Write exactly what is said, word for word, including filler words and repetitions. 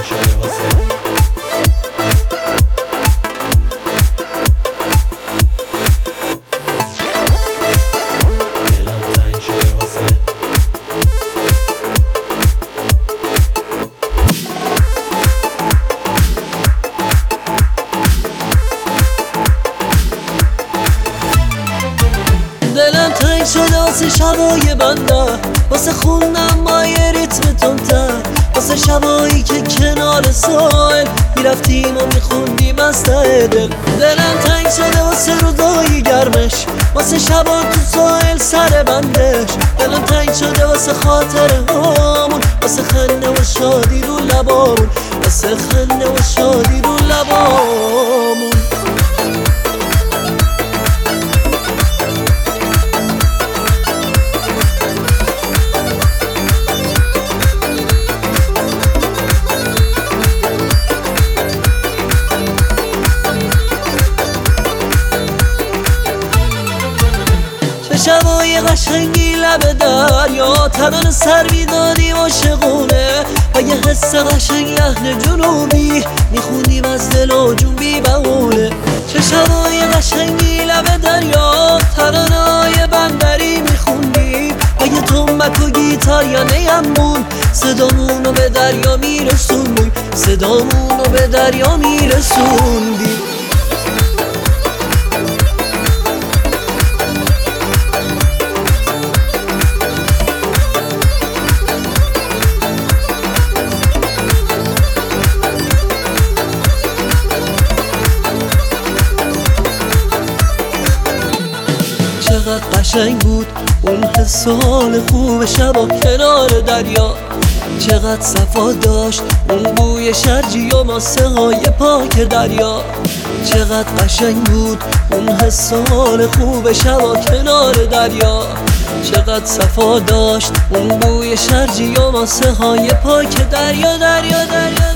دلم تنگ شده واسه شبای بنده، واسه خوندم با یه ریتم تندتر، واسه شبایی که کنار ساحل میرفتیم و میخوندیم از ته دل. دلم تنگ شده واسه روزای گرمش، واسه شبا تو ساحل سر بندش. دلم تنگ شده واسه خاطره هامون، واسه خنده و شادی رو لبامون، واسه خنده و شادی رو لبامون. شبای قشنگی لب دریا، تنان سر میدادیم عاشقونه و یه حس قشنگ لحن جنوبی میخوندیم از دل و جون بی بهونه. چه شبای قشنگی لب دریا، ترانه‌های بندری میخوندیم و یه تنبک و گیتار یا نیمون صدامونو به دریا میرسوندیم، صدامونو به دریا میرسوندیم. چقدر قشنگ بود اون حس و حال خوب شبا کنار دریا، چقدر صفا داشت اون بوی شرجی و ماسه های پاک دریا. چقدر قشنگ بود اون حس و حال خوب شبا کنار دریا، چقدر صفا داشت اون بوی شرجی و ماسه های پاک دریا دریا دریا.